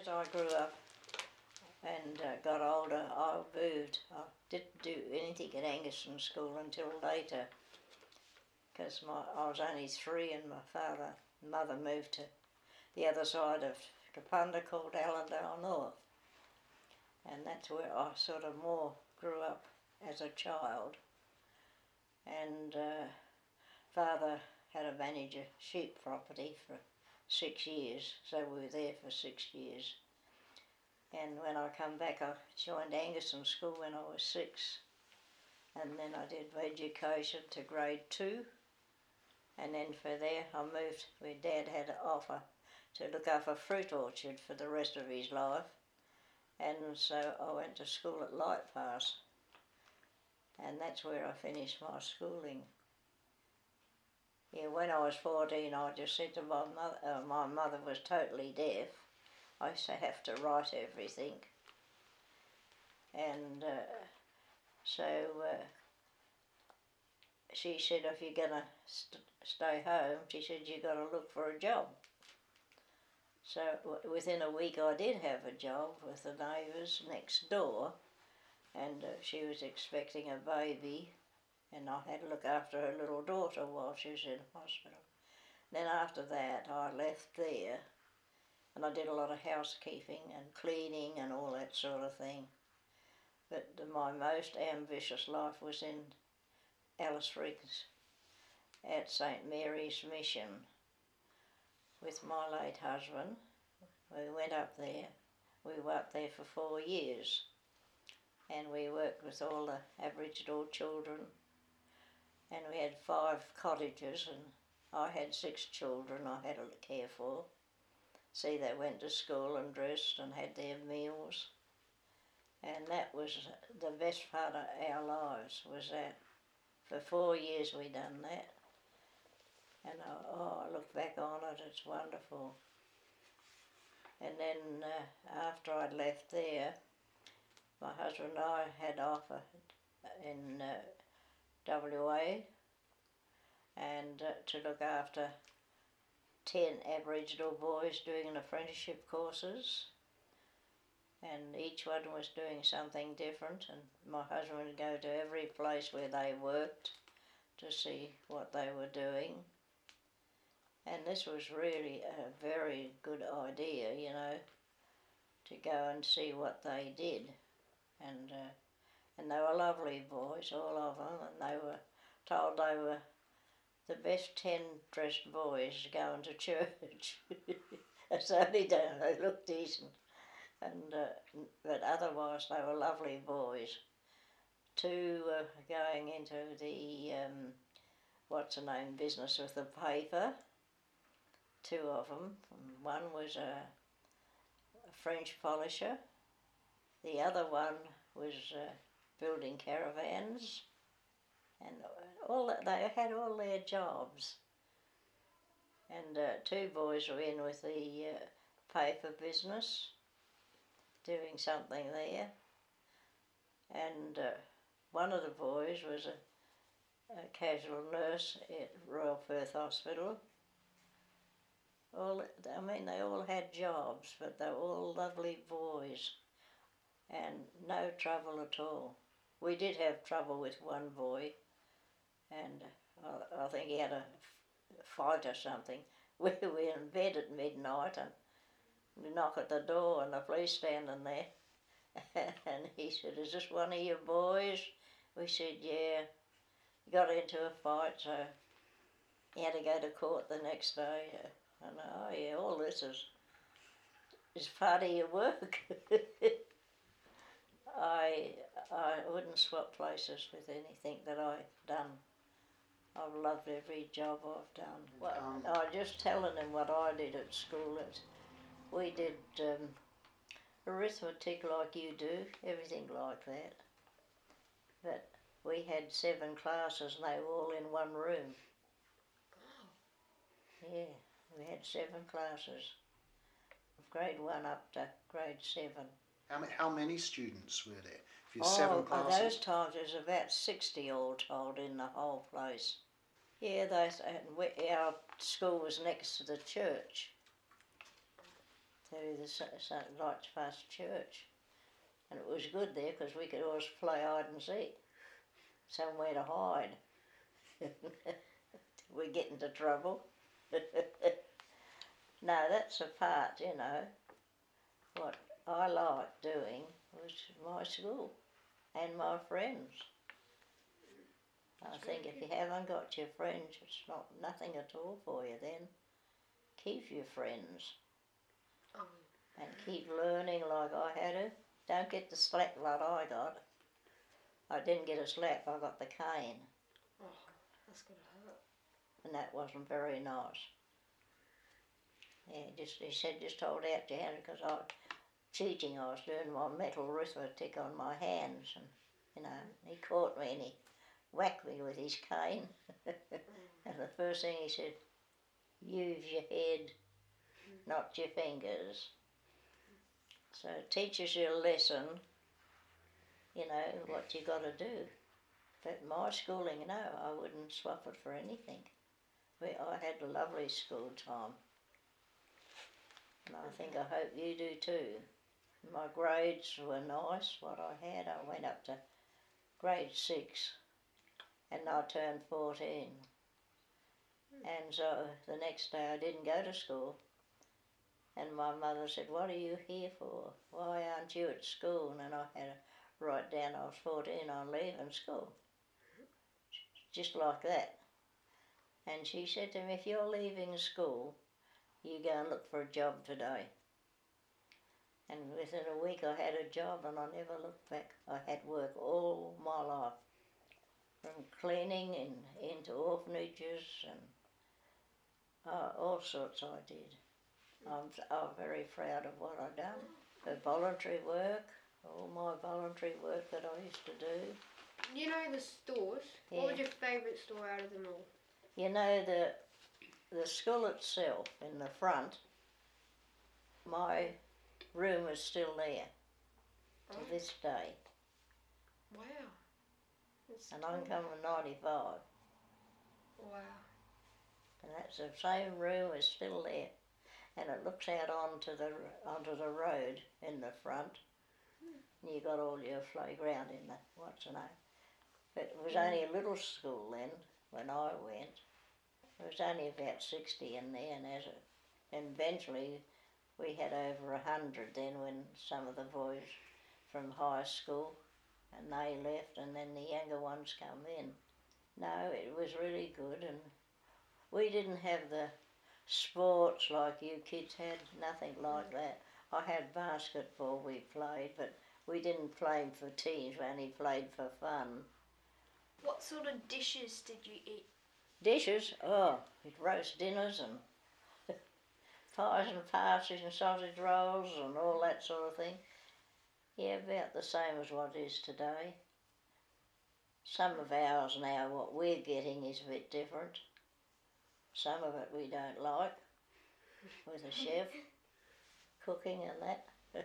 as I grew up and got older, I moved. I didn't do anything at Angaston School until later, because I was only 3 and my mother moved to the other side of Kapunda called Allendale North, and that's where I sort of more grew up as a child. And father had to manage a sheep property for 6 years, so we were there for 6 years. And when I come back, I joined Angaston School when I was 6, and then I did education to grade 2, and then for there I moved where Dad had an offer to look after a fruit orchard for the rest of his life, and so I went to school at Lightpass, and that's where I finished my schooling. Yeah, when I was 14, I just said to my mother was totally deaf. I used to have to write everything, and so she said, if you're going to stay home, she said, you've got to look for a job. So within a week I did have a job with the neighbours next door, and she was expecting a baby, and I had to look after her little daughter while she was in hospital. Then after that I left there, and I did a lot of housekeeping and cleaning and all that sort of thing. But my most ambitious life was in Alice Riggs at St Mary's Mission with my late husband. We went up there. We were up there for 4 years, and we worked with all the Aboriginal children, and we had 5 cottages, and I had 6 children I had to care for. See, they went to school and dressed and had their meals, and that was the best part of our lives, was that. For 4 years we done that, and I look back on it, it's wonderful. And then after I'd left there, my husband and I had offer in WA, and to look after 10 Aboriginal boys doing an apprenticeship courses, and each one was doing something different, and my husband would go to every place where they worked to see what they were doing. And this was really a very good idea, you know, to go and see what they did. And they were lovely boys, all of them, and they were told they were the best 10 dressed boys going to church. That's the only day they looked decent. And but otherwise they were lovely boys. 2 going into the business with the paper. 2 of them. One was a French polisher. The other one was building caravans, and they had all their jobs. And 2 boys were in with the paper business, doing something there, and one of the boys was a casual nurse at Royal Perth Hospital. They all had jobs, but they were all lovely boys, and no trouble at all. We did have trouble with one boy, and I think he had a fight or something. We were in bed at midnight, and we knock at the door, and the police standing there. And he said, "Is this one of your boys?" We said, "Yeah." He got into a fight, so he had to go to court the next day. And oh yeah, all this is part of your work. I wouldn't swap places with anything that I've done. I've loved every job I've done. Well, I was just telling him what I did at school. We did arithmetic like you do, everything like that. But we had 7 classes and they were all in one room. Yeah, we had 7 classes, grade 1 up to grade 7. How many students were there? If you're 7 classes? At those times there was about 60 all told in the whole place. Yeah, our school was next to the church. to the St Lights Fast Church, and it was good there because we could always play hide and seek, somewhere to hide. We get into trouble. No, that's a part, you know. What I liked doing was my school and my friends. I think if you haven't got your friends, it's not nothing at all for you then. Keep your friends and keep learning like I had to. Don't get the slap like I got. I didn't get a slap, I got the cane. Oh, that's gotta hurt. And that wasn't very nice. Yeah, he said just hold out your hand because I was cheating. I was doing my metal arithmetic on my hands, and you know, he caught me and he whacked me with his cane. And the first thing he said, use your head, not your fingers. So it teaches you a lesson, you know, what you got to do. But my schooling, no, I wouldn't swap it for anything. I had a lovely school time. And I hope you do too. My grades were nice, what I had. I went up to grade 6 and I turned 14. And so the next day I didn't go to school. And my mother said, what are you here for? Why aren't you at school? And I had to write down I was 14, I'm leaving school. Just like that. And she said to me, if you're leaving school, you go and look for a job today. And within a week I had a job and I never looked back. I had work all my life. From cleaning and into orphanages and all sorts I did. I'm very proud of what I've done. The voluntary work, all my voluntary work that I used to do. You know the stores? Yeah. What was your favourite store out of them all? You know, the school itself in the front, my room is still there to this day. Wow. That's And I'm coming 95. Wow. And that's the same room is still there. And it looks out onto the road in the front. And you got all your playground in the, what's the name? But it was only a little school then, when I went. There was only about 60 in there, and eventually we had over 100 then when some of the boys from high school, and they left, and then the younger ones come in. No, it was really good, and we didn't have the sports like you kids had, nothing like that. I had basketball we played, but we didn't play for teams, we only played for fun. What sort of dishes did you eat? Dishes? Oh, roast dinners and pies and pasties and sausage rolls and all that sort of thing. Yeah, about the same as what it is today. Some of ours now, what we're getting is a bit different. Some of it we don't like, with a chef cooking and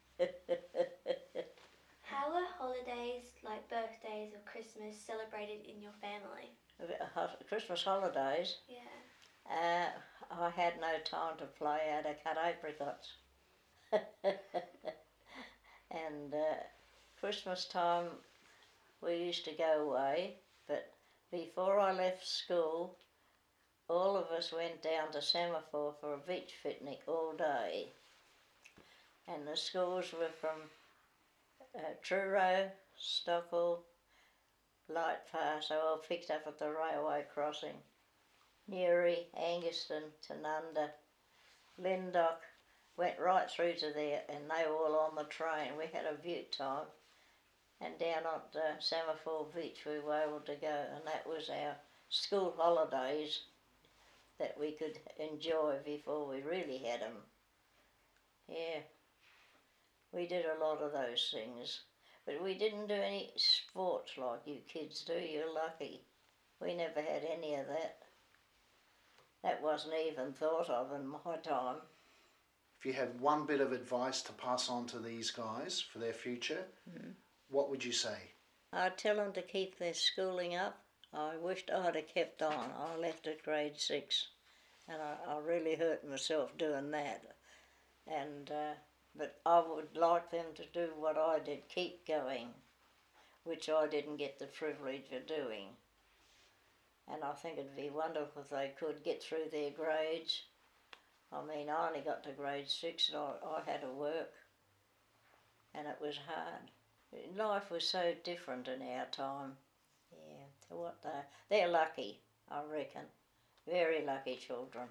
that. How are holidays like birthdays or Christmas celebrated in your family? Christmas holidays? Yeah. I had no time to play. I had to cut apricots. And Christmas time we used to go away, but before I left school, all of us went down to Semaphore for a beach picnic all day. And the schools were from Truro, Stockwell, Lightfast, they all picked up at the railway crossing. Newry, Angaston, Tanunda, Lyndoch, went right through to there, and they were all on the train. We had a beaut time. And down at Semaphore Beach we were able to go, and that was our school holidays that we could enjoy before we really had them. Yeah, we did a lot of those things, but we didn't do any sports like you kids do. You're lucky. We never had any of that. That wasn't even thought of in my time. If you had one bit of advice to pass on to these guys for their future, what would you say? I'd tell them to keep their schooling up. I wished I'd have kept on. I left at grade 6 and I really hurt myself doing that. and but I would like them to do what I did, keep going, which I didn't get the privilege of doing. And I think it'd be wonderful if they could get through their grades. I mean, I only got to grade 6 and I had to work, and it was hard. Life was so different in our time. Yeah, to what they're lucky, I reckon. Very lucky children.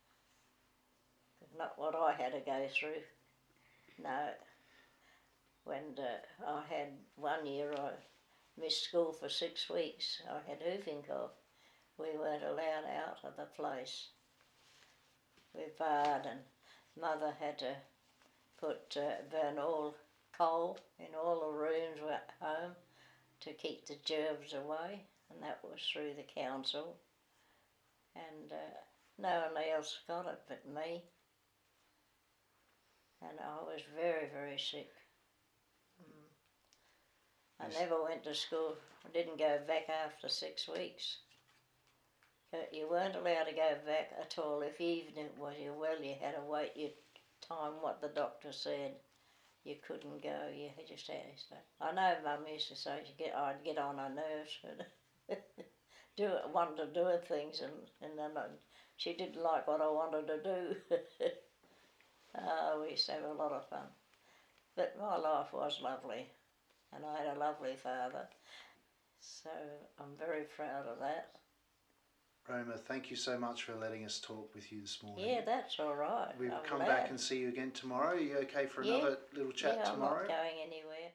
Not what I had to go through. No. When I had 1 year, I missed school for 6 weeks. I had whooping cough. We weren't allowed out of the place. We barred, and Mother had to burn all coal in all the rooms at home to keep the germs away, and that was through the council. And no one else got it but me. And I was very, very sick. I never went to school. I didn't go back after 6 weeks. You weren't allowed to go back at all. If even it was you well, you had to wait your time, what the doctor said. You couldn't go, you just had to stay. I know Mum used to say I'd get on her nerves. Wanted to do things, and then she didn't like what I wanted to do. We used to have a lot of fun. But my life was lovely, and I had a lovely father. So I'm very proud of that. Roma, thank you so much for letting us talk with you this morning. Yeah, that's all right. We'll I'm come glad. back and see you again tomorrow. Are you okay for another little chat tomorrow? I'm not going anywhere.